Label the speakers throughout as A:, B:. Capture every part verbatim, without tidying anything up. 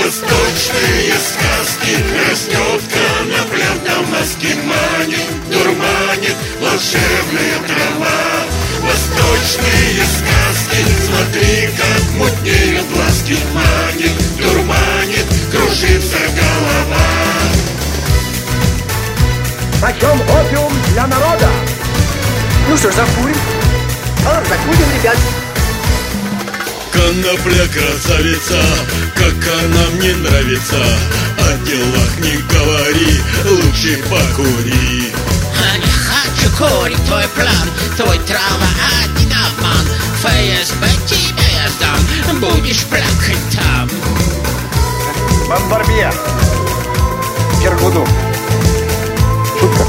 A: Восточные сказки. Растет конопля, дамаски манит, дурманит волшебная трава. Восточные сказки. Смотри, как мутнеют глазки. Манит, дурманит, кружится голова.
B: Почем опиум для народа? Ну что ж, закурим? А, закурим, ребят.
A: Конопля красавица, как она мне нравится. О делах не говори, лучше покури.
C: Не хочу курить твой план, твой трава один обман. ФСБ тебя я сдам, будешь плакать там.
B: Бомбарбьер. Киргуду. Шутка.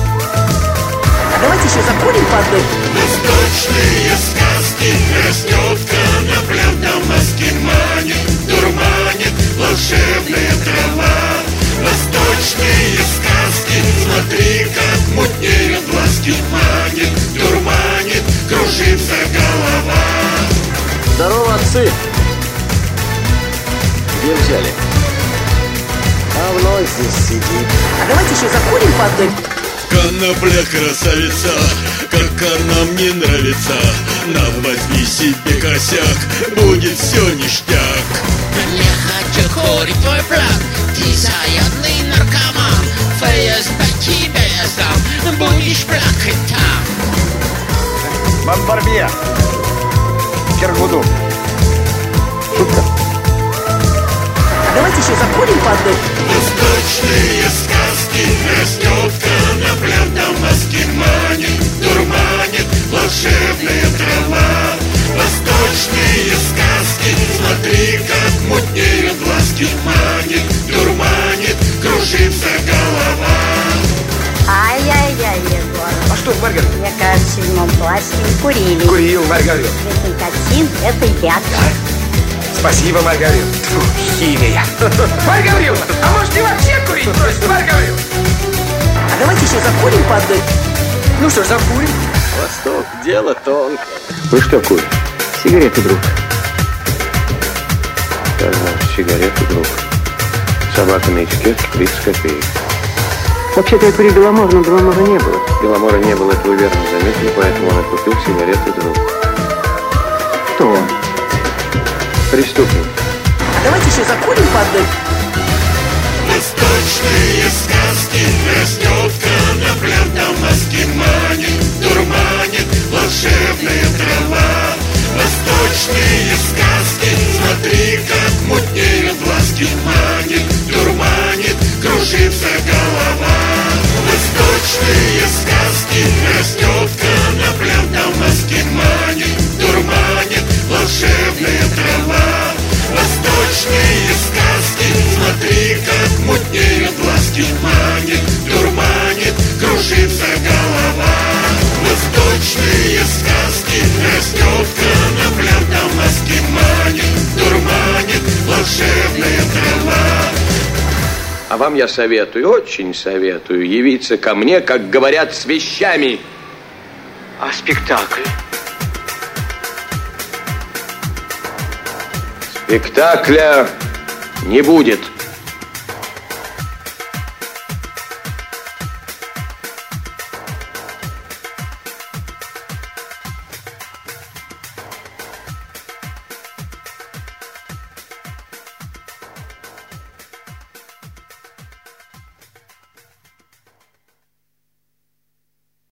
B: А давайте еще закурим по одной.
A: Восточные сказки. Растет конопля, дамаски манит, дурманит волшебная трава. Восточные сказки. Смотри, как мутнеют глазки. Манит, дурманит, кружится голова.
D: Здорово, отцы. Где взяли?
B: А вновь здесь сидит. А давайте еще закурим по одной.
A: Конопля красавица, как она мне нравится. На, возьми себе косяк, будет все ништяк.
C: Не хочу курить твой план, ты заядный наркоман. ФСБ тебя я сдам, будешь плакать там.
B: Бомбарбьер. Киргуду. Шутка. А давайте еще закурим по одной.
A: Восточные сказки. Растет конопля, дамаски манит, дурманит волшебная трава. Восточные сказки. Смотри, как мутнеют глазки. Манит, дурманит, кружится голова.
E: Ай-яй-яй, Егор.
B: А что, Маргарита?
E: Мне кажется, в седьмом классе вы курили.
B: Курил, Маргарита.
E: Ведь никотин – это яд.
B: Спасибо, Маргарита. Фу, химия.
F: Марья Гавриловна, а может и вообще курить бросить, Марья Гавриловна?
B: А давайте еще закурим по одной. Ну что ж, закурим.
D: Восток, дело тонкое.
G: Вы что курите? Сигареты, друг. Что значит сигареты, друг? Собака на этикетке тридцать копеек. Вообще-то я курю Беломор, но Беломора не было. Беломора не было, это вы верно заметили, поэтому он и купил сигареты, друг. Кто он? Преступник.
B: А давайте еще закурим по одной.
A: Восточные сказки. Растет конопля, дамаски манит, дурманит волшебная трава. Восточные сказки. Смотри, как мутнеют глазки. Манит, дурманит, кружится голова. Восточные сказки. Растет конопля, дамаски манит, дурманит волшебная трава. Восточные сказки. Смотри, как мутнеют глазки. Манит, дурманит, кружится голова. Восточные сказки. Растет конопля, дамаски манит, дурманит волшебная трава.
G: А вам я советую, очень советую, явиться ко мне, как говорят, с вещами.
B: А спектакль?
G: Спектакля не будет.